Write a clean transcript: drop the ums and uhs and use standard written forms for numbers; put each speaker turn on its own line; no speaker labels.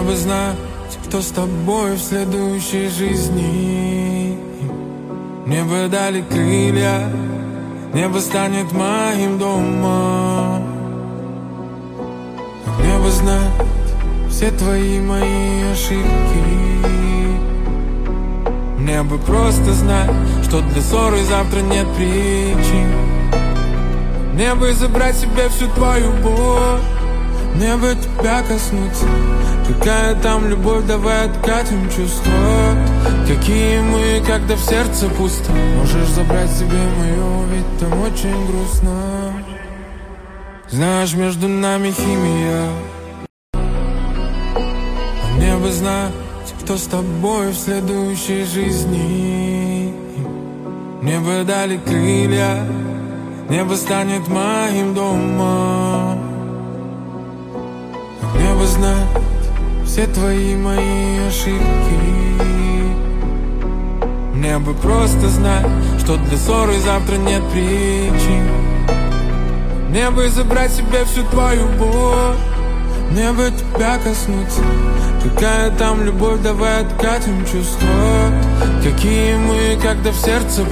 бы знать, кто с тобой в следующей жизни. Мне бы дали крылья, небо станет моим домом. Мне бы знать все твои мои ошибки. Мне бы просто знать, что для ссоры завтра нет причин. Мне бы забрать себе всю твою боль. Мне бы тебя коснуться. Какая там любовь, давай откатим чувства. Какие мы, когда в сердце пусто. Можешь забрать себе мое, ведь там очень грустно. Знаешь, между нами химия. А мне бы знать, кто с тобой в следующей жизни. Мне бы дали крылья, небо станет моим домом. Мне бы знать все твои мои ошибки. Мне бы просто знать, что для ссоры завтра нет причин. Мне бы забрать себе всю твою боль. Мне бы тебя коснуться. Какая там любовь, давай откатим чувства. Какие мы, когда в сердце